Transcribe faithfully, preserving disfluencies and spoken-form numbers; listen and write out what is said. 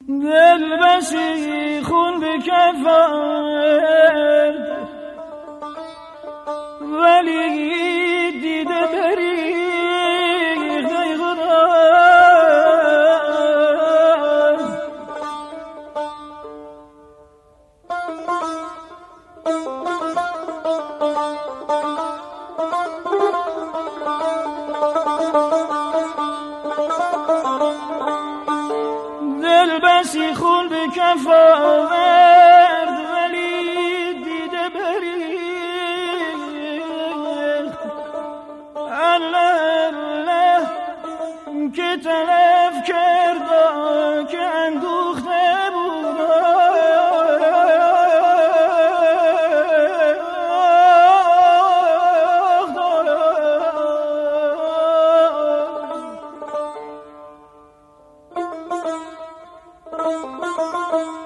دل بسی خون به کف آورد ولی دیده دریغ ای خدا. دل بسی خون به کف آورد ولی دیده بریخت. الله الله که تلف کرد که اندوخته بود. Oh